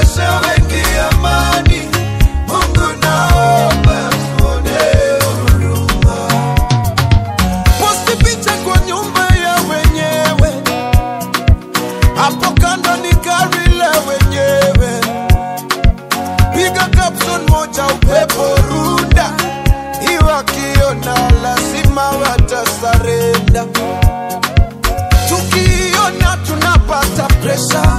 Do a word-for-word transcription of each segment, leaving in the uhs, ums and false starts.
imekosesha wengi amani. Mungu naomba tuone huruma. Posti picha kwa nyumba ya wenyewe, hapo kando ni gari la wenyewe. Piga caption moja upepo runda, iwa kiona lazima watasarenda. Tukiona tunapata pressure,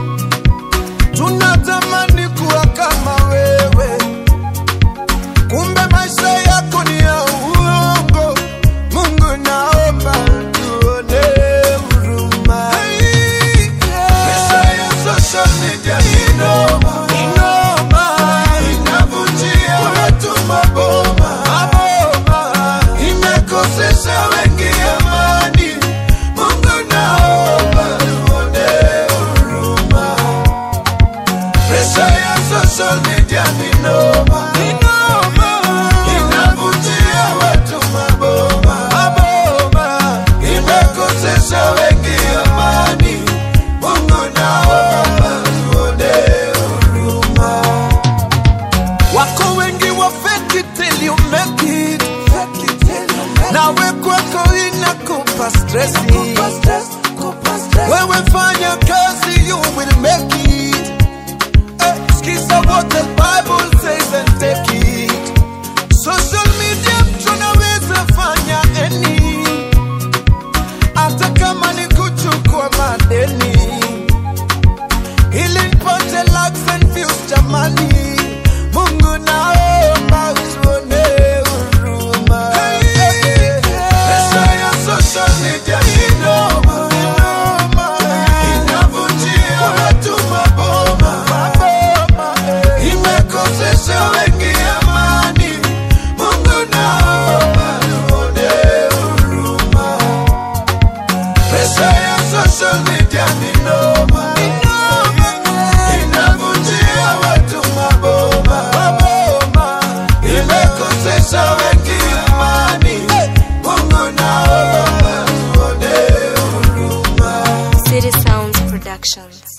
tunatamani kuwa kama wewe. Kumbe maisha yako ni ya uongo. Mungu naomba tuone huruma. Hey, pesa ya social media inoma, inoma, inavunjia watu maboma, maboma, imekosesha wengi amani. Mungu naomba tuone huruma. Pesa ya social media inoma, inoma, inavunjia watu maboma, maboma, imekosesha wengi amani. Mungu naomba tuone huruma. Wako wengi wa fake it till you make it, fake it till you make it. Nawe kwako inakupa stressi, wewe fanya kazi you will make it. Eh, sikiza what the Bible says and take it. Social media tunaweza fanya any, hata kama ni kuchukua madeni, ili nipate likes and views jamani. Mungu naomba tuone huruma. Pesa ya social media inoma, inoma, inavunjia watu maboma, maboma, imekosesha wengi amani. Mungu naomba tuone huruma. Pesa ya social media inoma, inoma, inavunjia watu maboma, maboma, imekosesha wengi amani. Mungu naomba tuone huruma. City Sounds Productions.